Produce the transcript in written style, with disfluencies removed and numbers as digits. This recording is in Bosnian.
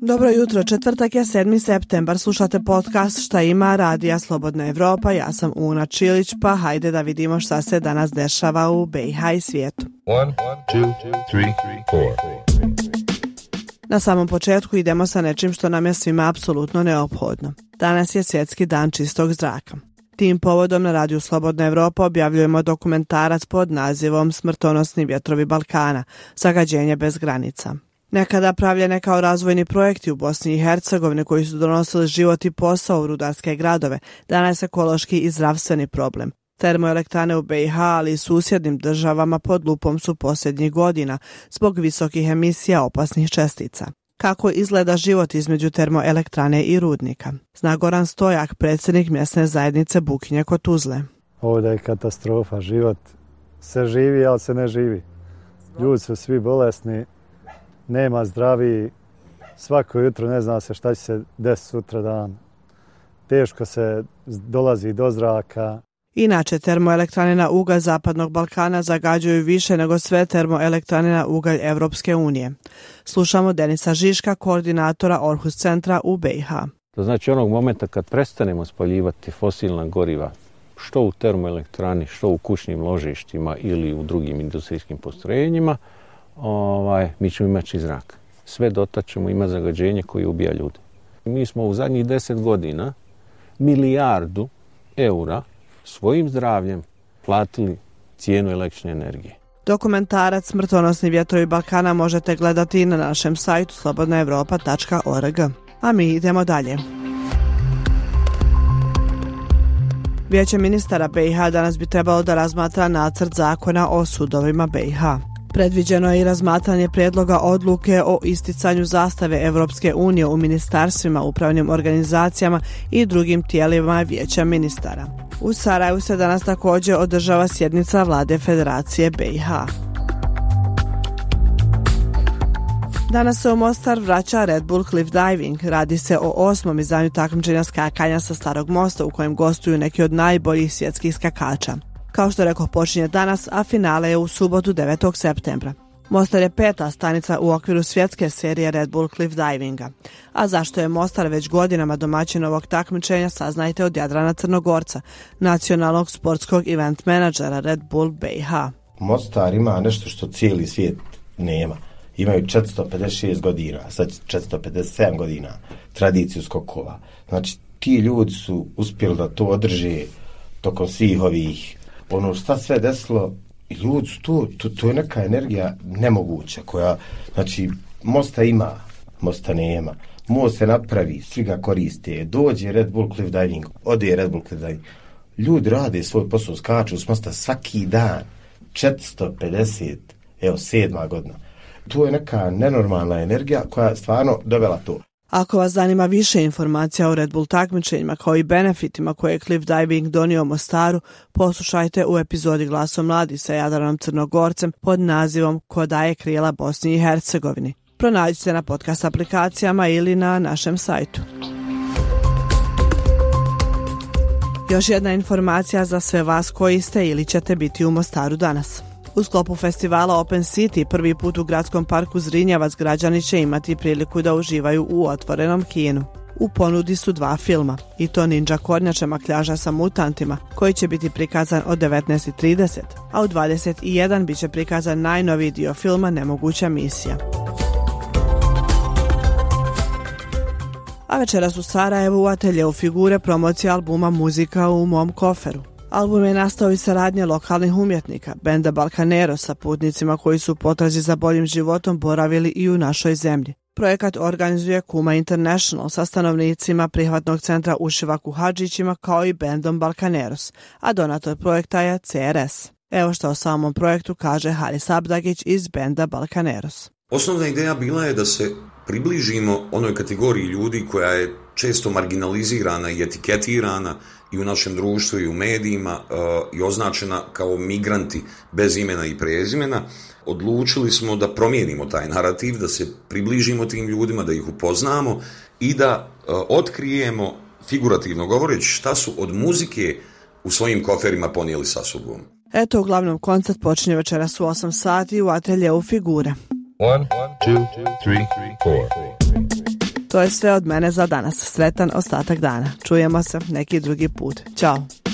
Dobro jutro, četvrtak je 7. septembar, slušate podcast Šta ima radija Slobodna Evropa, ja sam Una Čilić, pa hajde da vidimo šta se danas dešava u BiH i svijetu. 1, 2, 3, 4. Na samom početku idemo sa nečim što nam je svima apsolutno neophodno. Danas je svjetski dan čistog zraka. Tim povodom na radiju Slobodna Evropa objavljujemo dokumentarac pod nazivom Smrtonosni vjetrovi Balkana, zagađenje bez granica. Nekada pravljene kao razvojni projekti u Bosni i Hercegovini koji su donosili život i posao u rudarske gradove, danas ekološki i zdravstveni problem. Termoelektrane u BiH, ali i susjednim državama pod lupom su posljednjih godina zbog visokih emisija opasnih čestica. Kako izgleda život između termoelektrane i rudnika? Zna Goran Stojak, predsjednik mjesne zajednice Bukinje kod Tuzle. Ovdje je katastrofa, život se živi, ali se ne živi. Ljudi su svi bolesni, nema zdravi, svako jutro ne zna se šta će se desiti sutra dan. Teško se dolazi do zraka. Inače, termoelektrane na ugalj Zapadnog Balkana zagađuju više nego sve termoelektrane na ugalj Evropske unije. Slušamo Denisa Žiška, koordinatora Orhus centra u BiH. To znači onog momenta kad prestanemo spaljivati fosilna goriva, što u termoelektrani, što u kućnim ložištima ili u drugim industrijskim postrojenjima, mi ćemo imati zrak. Sve dotad ćemo imati zagađenje koje ubija ljude. Mi smo u zadnjih 10 godina milijardu eura svojim zdravljem platili cijenu električne energije. Dokumentarac Smrtonosni vjetrovi Balkana možete gledati na našem sajtu slobodnaevropa.org. A mi idemo dalje. Vijeće ministara BiH danas bi trebalo da razmatra nacrt zakona o sudovima BiH. Predviđeno je i razmatranje prijedloga odluke o isticanju zastave Evropske unije u ministarstvima, upravnim organizacijama i drugim tijelima Vijeća ministara. U Sarajevu se danas također održava sjednica Vlade Federacije BiH. Danas se u Mostar vraća Red Bull Cliff Diving. Radi se o 8. izdanju takmičenja skakanja sa Starog mosta u kojem gostuju neki od najboljih svjetskih skakača. Kao što rekao, počinje danas, a finale je u subotu 9. septembra. Mostar je 5. stanica u okviru svjetske serije Red Bull Cliff Divinga. A zašto je Mostar već godinama domaćin ovog takmičenja, saznajte od Jadrana Crnogorca, nacionalnog sportskog event menadžera Red Bull BiH. Mostar ima nešto što cijeli svijet nema. Imaju 456 godina, sad 457 godina tradiciju skokova. Znači, ti ljudi su uspjeli da to održe tokom svih ovih, ono šta sve desilo, i ljudi su to je neka energija nemoguća koja, znači, mosta ima, mosta nema. Most se napravi, svi ga koriste, dođe Red Bull Cliff Diving, ode Red Bull Cliff Diving. Ljudi rade svoj posao, skaču s mosta svaki dan, 450, evo 7. godina. To je neka nenormalna energija koja je stvarno dovela to. Ako vas zanima više informacija o Red Bull takmičenjima kao i benefitima koje je Cliff Diving donio Mostaru, poslušajte u epizodi Glasom mladi sa Jadranom Crnogorcem pod nazivom Ko daje krila Bosni i Hercegovini. Pronađite na podcast aplikacijama ili na našem sajtu. Još jedna informacija za sve vas koji ste ili ćete biti u Mostaru danas. U sklopu festivala Open City prvi put u gradskom parku Zrinjevac građani će imati priliku da uživaju u otvorenom kinu. U ponudi su 2 filma, i to Ninja Kornjače makljaža sa mutantima, koji će biti prikazan od 19:30, a u 21 bit će prikazan najnoviji dio filma Nemoguća misija. A večeras u Sarajevu u ateljeu Figure promocija albuma Muzika u mom koferu. Album je nastao iz saradnje lokalnih umjetnika, benda Balkaneros sa putnicima koji su u potrazi za boljim životom boravili i u našoj zemlji. Projekat organizuje Kuma International sa stanovnicima prihvatnog centra u Šivaku Hadžićima kao i bendom Balkaneros, a donator projekta je CRS. Evo što o samom projektu kaže Haris Abdagić iz benda Balkaneros. Osnovna ideja bila je da se približimo onoj kategoriji ljudi koja je često marginalizirana i etiketirana i u našem društvu i u medijima i označena kao migranti bez imena i prezimena. Odlučili smo da promijenimo taj narativ, da se približimo tim ljudima, da ih upoznamo i da otkrijemo, figurativno govoreći, šta su od muzike u svojim koferima ponijeli sa sobom. Eto, uglavnom koncert počinje večeras u 8 sati u ateljeu Figure. 1, 2, 3, 4. To je sve od mene za danas. Sretan ostatak dana. Čujemo se neki drugi put. Ćao!